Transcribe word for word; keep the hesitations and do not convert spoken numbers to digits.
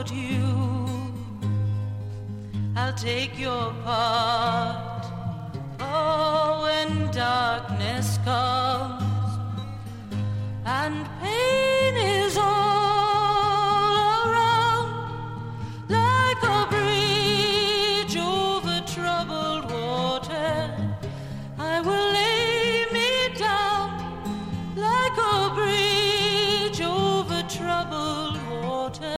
hold you. I'll take your part. Oh, when darkness comes,